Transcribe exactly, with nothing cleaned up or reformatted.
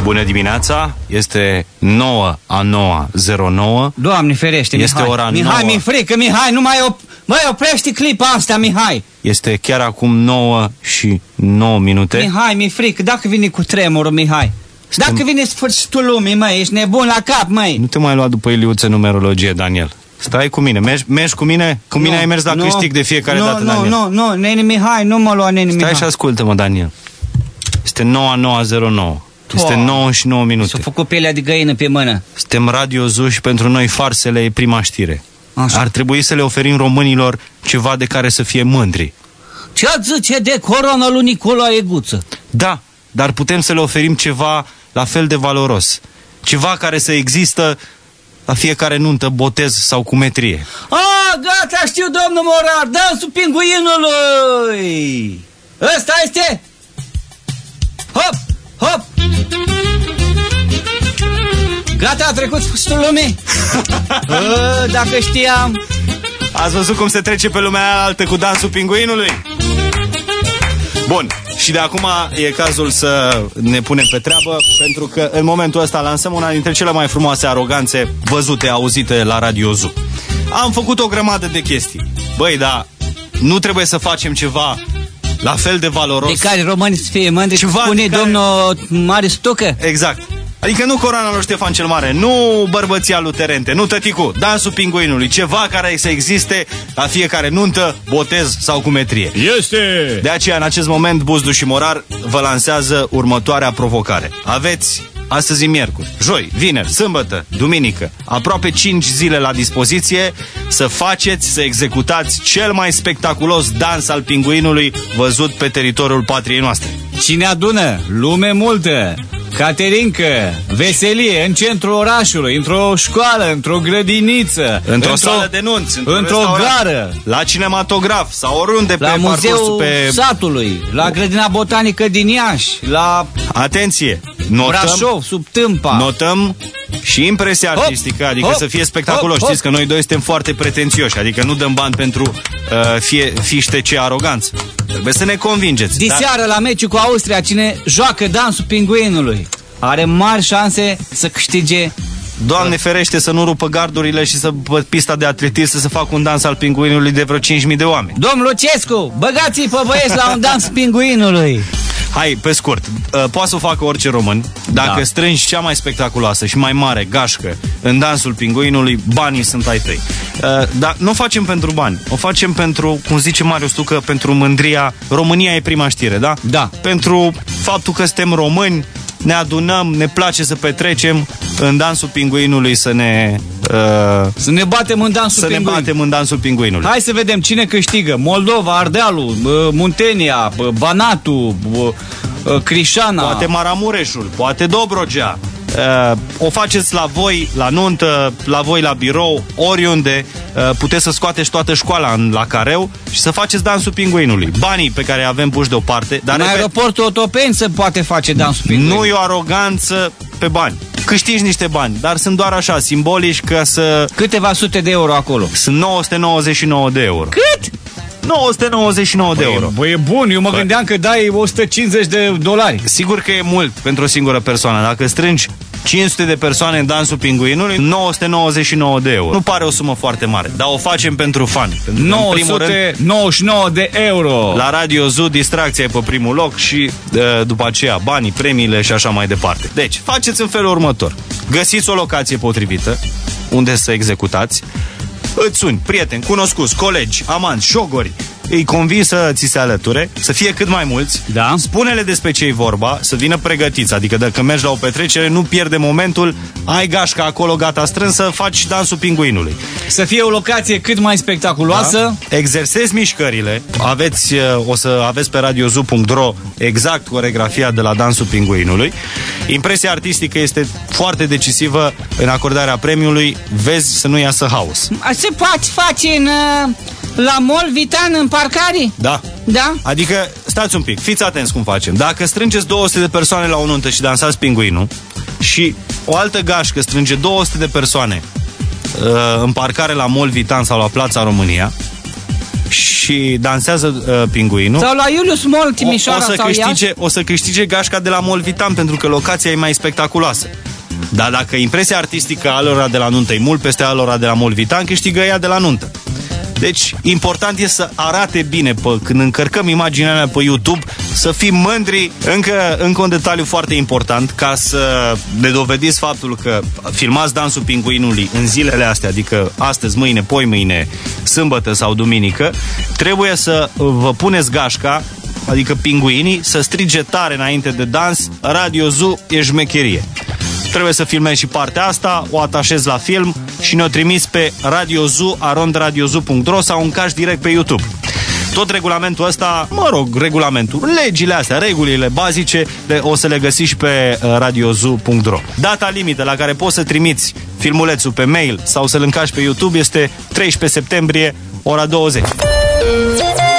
Bună dimineața, este nouă a noua zero nouă. Doamne ferește, este Mihai. ora Mihai, nouă. mi-e frică, Mihai, nu mai op... Băi, oprește clipa asta, Mihai. Este chiar acum nouă și nouă minute. Mihai, mi-e frică, dacă vine cu tremurul, Mihai. Suntem... Dacă vine sfârșitul lumii, măi, ești nebun la cap, măi. Nu te mai lua după Iliuță numerologie, Daniel. Stai cu mine, mergi, mergi cu mine? Cu mine nu, ai mers la nu, câștig de fiecare nu, dată, nu, Daniel. Nu, nu, nu, nene Mihai, nu mă lua, nene Stai Mihai. și ascultă-mă, Daniel. Este nouă a noua zero nouă. Este nouă și nouă minute. S-a făcut pielea de găină pe mână. Suntem Radio Zoo și pentru noi farsele e prima știre. Așa. Ar trebui să le oferim românilor ceva de care să fie mândri. Ce zice de corona lui Nicolae Guță? Da, dar putem să le oferim ceva la fel de valoros. Ceva care să există la fiecare nuntă, botez sau cumetrie. Ah, gata, știu, domnul Morar, dansul pinguinului! Ăsta este? Hop, hop! Gata, a trecut sfârșitul lumii? A, dacă știam... Ați văzut cum se trece pe lumea altă cu dansul pinguinului? Bun, și de acum e cazul să ne punem pe treabă, pentru că în momentul ăsta lansăm una dintre cele mai frumoase aroganțe văzute, auzite la Radio Zoo. Am făcut o grămadă de chestii. Băi, dar nu trebuie să facem ceva la fel de valoros? De care românii să fie mândri, spune care... domnul Mare Stucă? Exact. Adică nu coroana lui Ștefan cel Mare, nu bărbăția lui Terente, nu tăticu, dansul pinguinului, ceva care să existe la fiecare nuntă, botez sau cumetrie. Este! De aceea, în acest moment, Buzdu și Morar vă lansează următoarea provocare. Aveți astăzi miercuri, joi, vineri, sâmbătă, duminică, aproape cinci zile la dispoziție să faceți, să executați cel mai spectaculos dans al pinguinului văzut pe teritoriul patriei noastre. Cine adună? Lume multă! Caterincă, veselie în centrul orașului, într-o școală, într-o grădiniță, într-o într sală de nunți, într-o într gară, la cinematograf sau oriunde la pe muzeul pe... satului, la grădina botanică din Iași, la... Atenție! Notăm, Brașov, sub Tâmpa. Notăm și impresia artistică, adică hop, să fie spectaculos. Hop, știți hop. Că noi doi suntem foarte pretențioși, adică nu dăm bani pentru uh, fie, fiște ce aroganță. Trebuie să ne convingeți. Diseară dar... la meciul cu Austria, cine joacă dansul pinguinului are mari șanse să câștige. Doamne ferește să nu rupă gardurile și să pe pista de atletism să se facă un dans al pinguinului de vreo cinci mii de oameni. Domn Lucescu, băgați-i pe băieți la un dans pinguinului. Hai, pe scurt, uh, poate să o facă orice român. Dacă da. strângi cea mai spectaculoasă și mai mare gașcă în dansul pinguinului, banii sunt ai tăi. uh, Dar nu o facem pentru bani, o facem pentru, cum zice Marius Tucă, pentru mândria. România e prima știre, da? Da. Pentru faptul că suntem români, ne adunăm, ne place să petrecem în dansul pinguinului, să ne... Uh, să ne batem în dansul să pinguin. ne batem în dansul pinguinului. Hai să vedem cine câștigă. Moldova, Ardealul, Muntenia, Banatul, Crișana. Poate Maramureșul, poate Dobrogea. Uh, o faceți la voi, la nuntă, la voi la birou, oriunde. uh, Puteți să scoateți toată școala în, la careu și să faceți dansul pinguinului. Banii pe care avem puși deoparte, dar în aeroportul Otopeni se poate face dansul pinguinului. Nu e o aroganță pe bani. Câștigi niște bani, dar sunt doar așa, simbolici, ca să... Câteva sute de euro acolo. Sunt nouă sute nouăzeci și nouă de euro. Cât? nouă sute nouăzeci și nouă de euro. Băi, e bun, eu mă bă. gândeam că dai o sută cincizeci de dolari. Sigur că e mult pentru o singură persoană. Dacă strângi cinci sute de persoane în dansul pinguinului, nouă sute nouăzeci și nouă de euro. Nu pare o sumă foarte mare, dar o facem pentru fani. Pentru nouă sute nouăzeci și nouă de euro. La Radio Zoo, distracția e pe primul loc și după aceea banii, premiile și așa mai departe. Deci, faceți în felul următor. Găsiți o locație potrivită unde să executați. Îți suni, prieteni, cunoscuți, colegi, amanți, șogori, îi convii să ți se alăture, să fie cât mai mulți. Da. Spune-le despre ce-i vorba, să vină pregătiți. Adică dacă mergi la o petrecere, nu pierde momentul, ai gașca acolo gata strânsă, faci dansul pinguinului. Să fie o locație cât mai spectaculoasă. Da. Exersezi mișcările. Aveți, o să aveți pe radio zoo punct ro exact coreografia de la dansul pinguinului. Impresia artistică este foarte decisivă în acordarea premiului. Vezi să nu iasă haos. Se poate face în... la Mall Vitan, în parcare? Da. Da? Adică, stați un pic, fiți atenți cum facem. Dacă strângeți două sute de persoane la o nuntă și dansați pinguinul și o altă gașcă strânge două sute de persoane uh, în parcare la Mall Vitan sau la Plața România și dansează uh, pinguinul. Sau la Iulius Mall, Timișoara, o, o să sau câștige, Iași. o să câștige gașca de la Molvitan, pentru că locația e mai spectaculoasă. Dar dacă impresia artistică a lor de la nuntă e mult peste a lor de la Molvitan, câștigă ea de la nuntă. Deci, important e să arate bine pe, când încărcăm imaginea mea pe YouTube, să fim mândri. Încă, încă un detaliu foarte important, ca să ne dovediți faptul că filmați dansul pinguinului în zilele astea, adică astăzi, mâine, poi mâine, sâmbătă sau duminică, trebuie să vă puneți gașca, adică pinguinii, să strige tare înainte de dans: Radio Zoo e șmecherie. Trebuie să filmezi și partea asta, o atașezi la film și ne-o trimiți pe radiozoo arond radiozoo punct ro sau încași direct pe YouTube. Tot regulamentul ăsta, mă rog, regulamentul, legile astea, regulile bazice, o să le găsiți și pe radiozoo punct ro. Data limită la care poți să trimiți filmulețul pe mail sau să-l încași pe YouTube este treisprezece septembrie, ora douăzeci.